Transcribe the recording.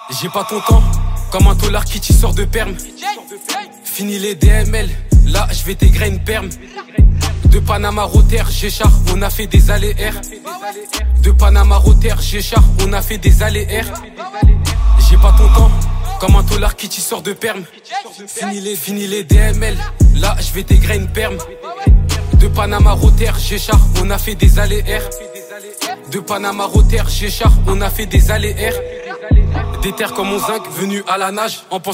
J'ai pas ton temps, comme un tolard qui t'y sort de perme. Fini les DML, là je vais t'aigrer une perme. De Panama Rotter, Géchard, on a fait des allers-air. De Panama Rotter, Géchard, on a fait des allers-air. J'ai pas ton temps, comme un tolard qui t'y sort de perme. Fini les DML, là je vais t'aigrer une perme. De Panama Rotter, Géchard, on a fait des allers-air. De Panama Rotter, Géchard, on a fait des allers-air. Des terres comme mon zinc, venu à la nage, en pensant